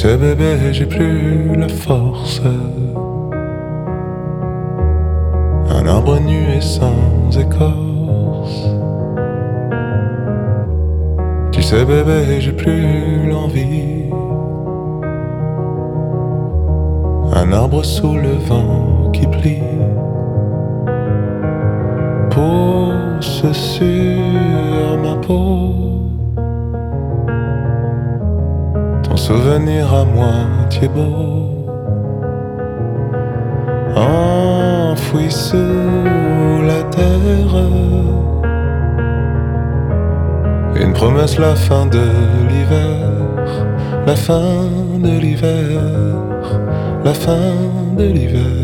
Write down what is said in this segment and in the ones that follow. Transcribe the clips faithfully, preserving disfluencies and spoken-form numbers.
sais bébé, j'ai plus la force. Un arbre nu et sans écorce. Tu sais bébé, j'ai plus l'envie. Un arbre sous le vent qui plie. Pousse sur ma peau ton souvenir à moitié beau, enfoui sous la terre. Une promesse, la fin de l'hiver, la fin de l'hiver, la fin de l'hiver.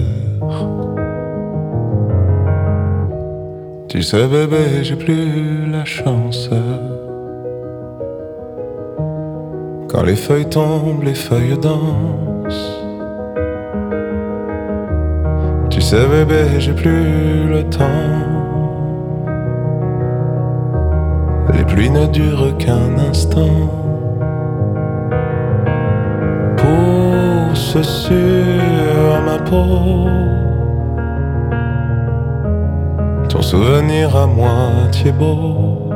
Tu sais bébé, j'ai plus la chance. Quand les feuilles tombent, les feuilles dansent. Tu sais bébé, j'ai plus le temps. Les pluies ne durent qu'un instant. Pousse sur ma peau ton souvenir à moitié beau,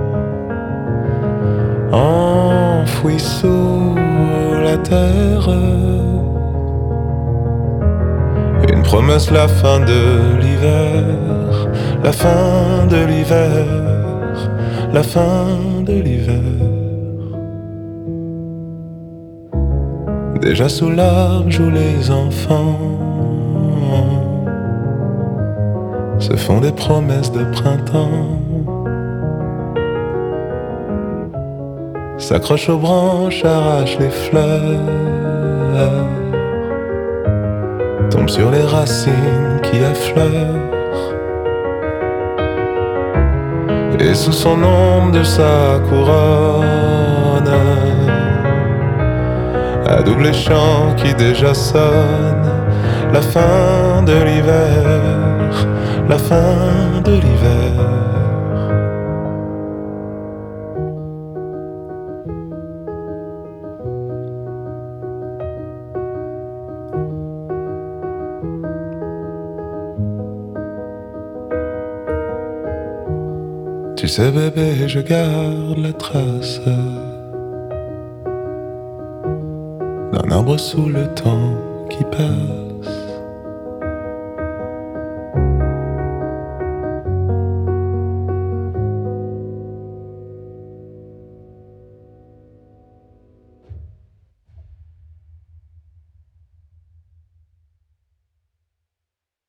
enfoui sous la terre. Une promesse, la fin de l'hiver, la fin de l'hiver, la fin de l'hiver. Déjà sous l'arbre jouent les enfants, se font des promesses de printemps, s'accrochent aux branches, arrachent les fleurs, tombent sur les racines qui affleurent. Et sous son ombre de sa couronne, à double chant qui déjà sonne, la fin de l'hiver, la fin de l'hiver. Tu sais bébé, je garde la trace d'un arbre sous le temps qui passe.